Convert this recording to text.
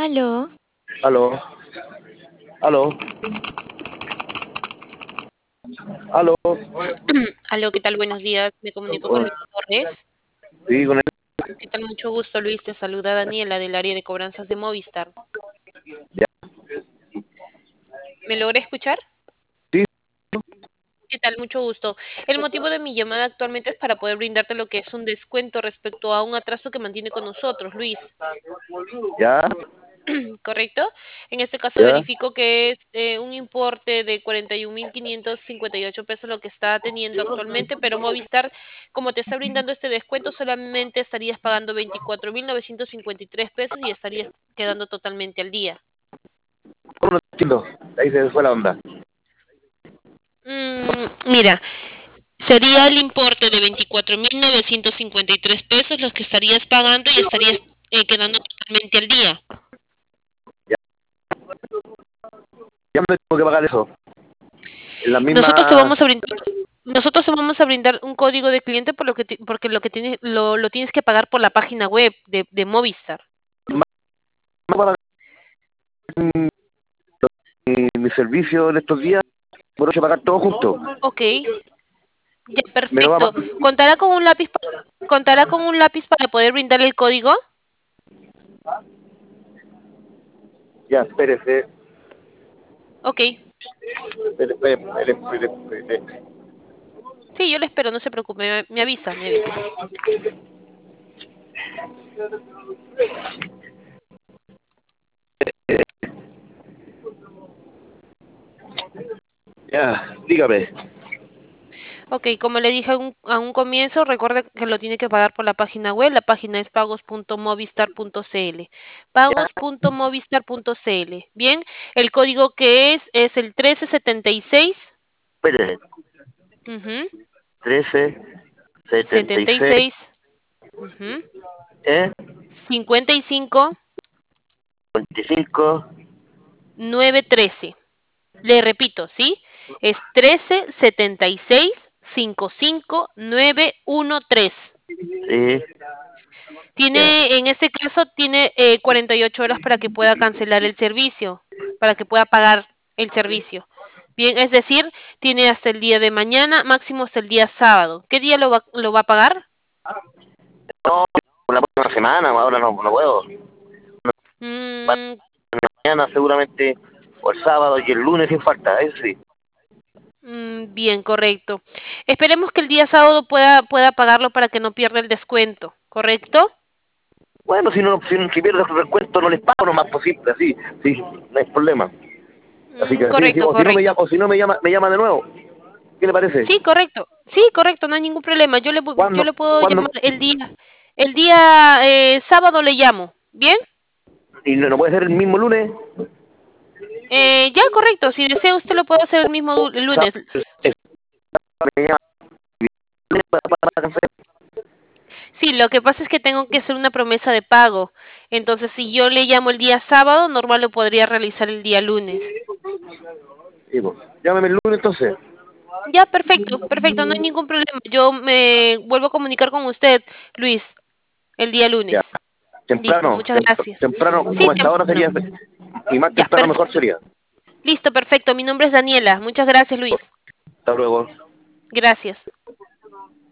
Aló, Aló, aló, aló. aló, ¿qué tal? Buenos días. Me comunico con Luis Torres. Sí, con el... ¿Qué tal? Mucho gusto, Luis. Te saluda Daniela del área de cobranzas de Movistar. Ya, ¿Me logra escuchar? sí, ¿Qué tal? Mucho gusto. El motivo de mi llamada actualmente es para poder brindarte lo que es un descuento respecto a un atraso que mantiene con nosotros, Luis. ya, ¿Correcto? En este caso ya. verifico que es un importe de 41.558 pesos lo que está teniendo actualmente, pero Movistar, como te está brindando este descuento, solamente estarías pagando 24.953 pesos y estarías quedando totalmente al día. ¿Cómo no entiendo? Ahí se fue la onda. Mira, sería el importe de 24.953 pesos los que estarías pagando y estarías quedando totalmente al día. Ya, ya me tengo que pagar eso. En la Nosotros te misma... vamos a brindar, nosotros te vamos a brindar un código de cliente por lo que porque lo que tienes, lo tienes que pagar por la página web de Movistar. para mi servicio en estos días, por eso pagar todo junto. Ok, ya Me lo va a... perfecto. ¿Contará con un lápiz para poder brindar el código? Ya, espérese. Ok, Espere. sí, yo le espero, no se preocupe, me avisa, me avisa. Ya, dígame. Ok, como le dije a un comienzo, recuerde que lo tiene que pagar por la página web. La página es pagos.movistar.cl. Ya, Pagos.movistar.cl. Bien, el código que es el 1376. espere. Ujú, 1376, 76. Ujú, ¿eh? 55 25, 913. Le repito, ¿sí? Es 1376 55913. sí, ya. En este caso, tiene 48 horas para que pueda cancelar el servicio, para que pueda pagar el servicio. Bien, es decir, tiene hasta el día de mañana, máximo hasta el día sábado. ¿Qué día lo va a pagar? No, la próxima semana, ahora no puedo. Mm, Mañana seguramente, o el sábado y el lunes sin falta, eso sí. bien, correcto. Esperemos que el día sábado pueda pagarlo para que no pierda el descuento, ¿correcto? Bueno, si pierdo el recuento no les pago nomás posible, así, sí, no hay problema. Así que así, sí, Correcto, o si no correcto. me llama de nuevo. ¿Qué le parece? Sí, correcto. Sí, correcto, no hay ningún problema. Yo ¿Cuándo? le puedo ¿Cuándo? llamar el día sábado le llamo. ¿Bien? ¿Y no puede ser el mismo lunes? Ya, correcto. Si desea, usted lo puede hacer el mismo el O sea, lunes. me llama para cancelar. Sí, lo que pasa es que tengo que hacer una promesa de pago. Entonces, si yo le llamo el día sábado, normal lo podría realizar el día lunes. Sí, pues, llámeme el lunes entonces. Ya, perfecto, perfecto, no hay ningún problema. Yo me vuelvo a comunicar con usted, Luis, el día Ya, lunes. Listo, temprano, muchas gracias. temprano, Sí, como esta hora temprano. sería, y más Ya, temprano mejor sería. listo, perfecto. Mi nombre es Daniela. Muchas gracias, Luis. Hasta luego. Gracias.